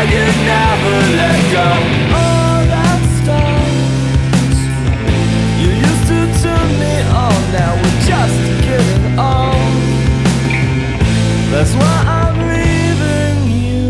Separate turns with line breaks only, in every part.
you never let go. All that starts. You used to turn me on, now we're just getting on. That's why I'm leaving you.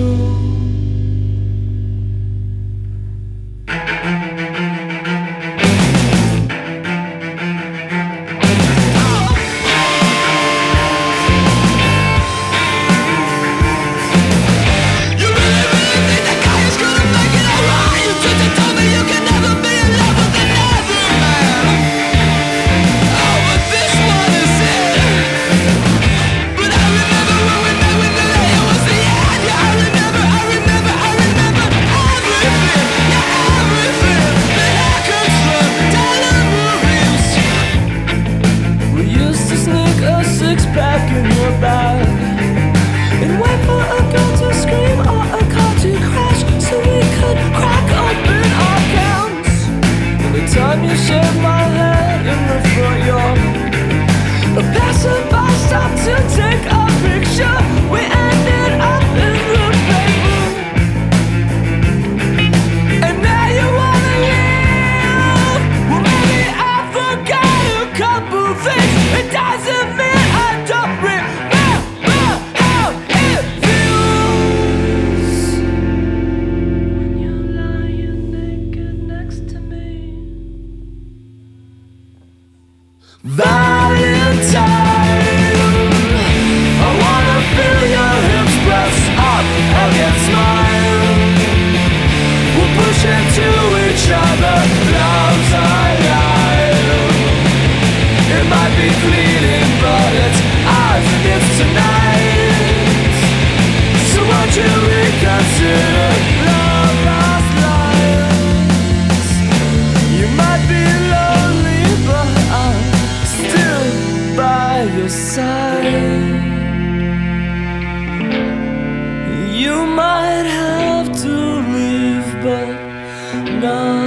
Back in your bag and wait for a girl to scream or a car to crash so we could crack open our gowns. And the time you shaved my head in the front yard, a passerby stopped to take a picture. We ended up in the paper, and now you wanna leave. Well, maybe I forgot a couple things. It doesn't mean Valentine, I wanna feel your hips press up against mine. We'll push into each other, love's alive. It might be fleeting, but it's ours and it's tonight. So won't you reconsider love lost lives? You might be lonely, but I'm still by your side. You might have to leave, but not